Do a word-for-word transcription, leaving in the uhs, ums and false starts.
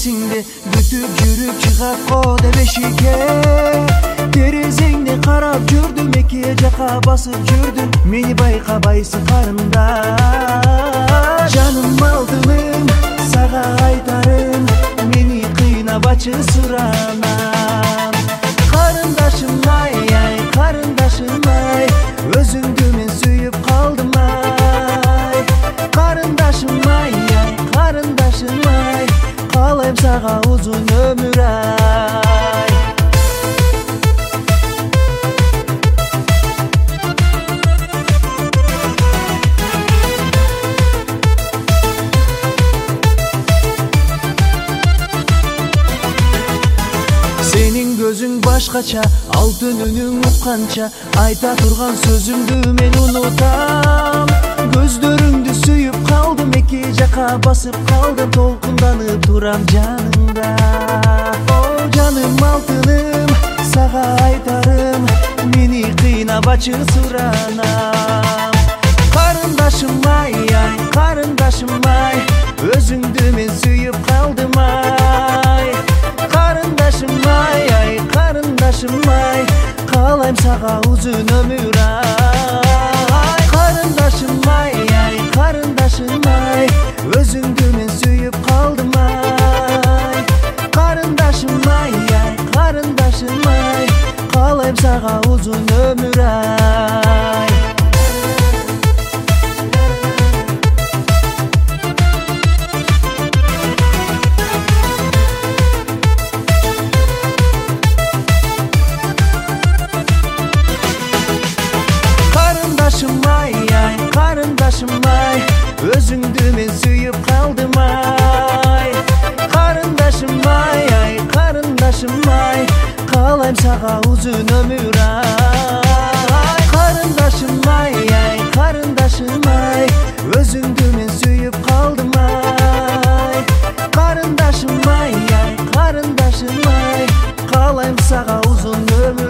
келесиңди күтүп жүрүп чыгат коде бешикке. Терезеңди карап жүрдүм, эки жака басып жүрдүм, мени байкабайсың карындаш. Жаным алтыным, сага айтарым, мени кыйнабачы суранам. Карындашым ай, ай, карындашым ай, өзүңдү мен сүйүп калдым ай. Карындашым ай, ай, карындашым ай, каалайм сага узун өмүр ай. Сенин көзүң башкача, алтын үнүң укканча, айта турган сөзүңдү мен унутам. Көздөрүңдү сүйүп калдым, эки жака басып калдым, толкунданып турам жаныңда. О, жаным алтыным, сага айтарым, мени кыйнабачы суранам. Карындашым ай, ай, карындашым ай, өзүңдү мен сүйүп калдым ай. Карындашым ай, ай, карындашым ай, каалайм сага узун өмүр ай. Карындашым ай, ай, карындашым ай, өзүңдү мен сүйүп калдым ай. Карындашым ай, ай, карындашым ай, каалайм сага узун өмүр ай. Карындашым ай, ай, карындашым ай, өзүңдү мен сүйүп калдым ай. Карындашым ай, ай, карындашым ай, каалайм сага узун өмүр ай. Карындашым ай, ай, карындашым ай, өзүңдү мен сүйүп калдым ай. Карындашым ай, ай, карындашым ай, каалайм сага узун өмүр.